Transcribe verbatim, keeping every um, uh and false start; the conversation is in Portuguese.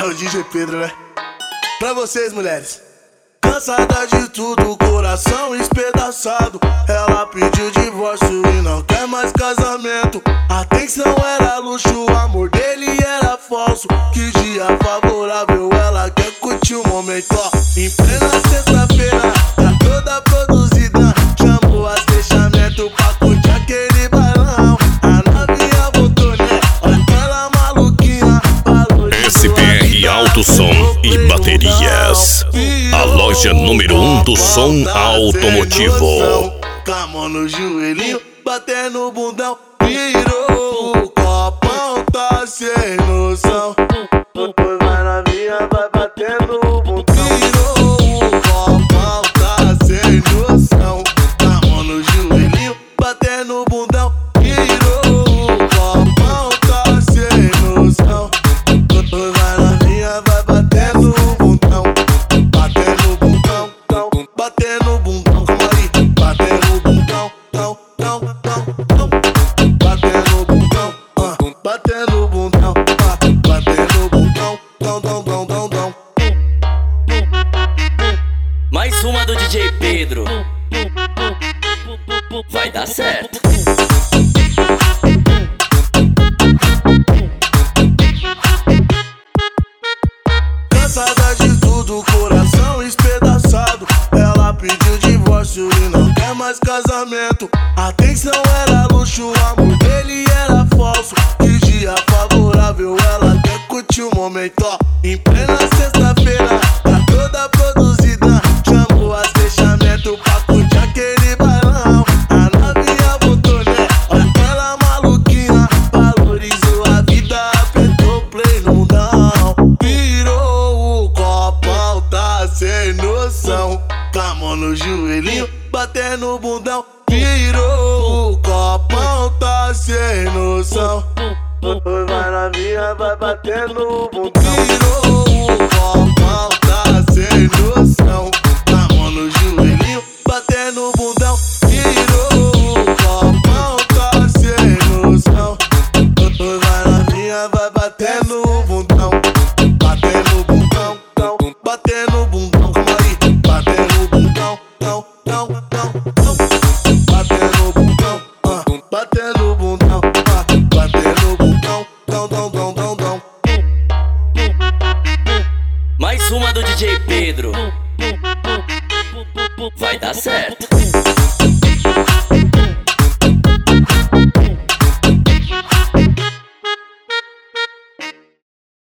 É o D J Pedro, né? Pra vocês, mulheres. Cansada de tudo, coração espedaçado. Ela pediu divórcio e não quer mais casamento. A atenção era luxo, o amor dele era falso. Que dia favorável, ela quer curtir o momento, ó. Em plena sexta-feira, tá toda produzida. Chamou as fechamento pra curtir aquele bailão. A novinha voltou, né? Olha aquela maluquinha. S P R Alto Som e Baterias, a loja número um do som automotivo. Com a mão no joelhinho, batendo o bundão. Virou o copão, tá sem noção. Vai na minha, vai batendo o bundão. Virou o copão, tá sem noção. Com a mão no joelhinho, batendo o bundão. Virou o copão, tá sem noção. Vai na minha, vai batendo o bundão. Batendo o bundão, batendo o bundão. Como aí, batendo o bundão, não, não, não, não. Batendo o bundão, batendo o bundão, batendo o bundão, não, não, não, não, não. Mais uma do D J Pedro. Vai dar certo. Cansada de tudo, coração espedaçado. Ela pediu divórcio e não quer mais casamento. A atenção era luxo, o amor dele era falso. Que dia favorável, ela quer curtir o momento, ó. Em plena sexta-feira, tá toda produzida. Chamou as fechamento pra curtir aquele bailão. A novinha voltou, né? Olha aquela maluquinha. Valorizou a vida, apertou play no mundão. Virou o copão, tá sem noção. Com a mão no joelhinho, batendo o bundão. Virou o copão, tá sem noção. Vai na minha, vai batendo o bundão. Virou o copão, tá sem noção. Com a mão no joelhinho, batendo o bundão. Virou o copão, tá sem noção. Vai na minha, vai batendo o bundão. Batendo o bundão, batendo o bundão. Como aí, batendo o bundão, não, não, não, não. Batendo o bundão, batendo o bundão, batendo o bundão, não, não, não, não, não. Mais uma do D J Pedro. Vai dar certo.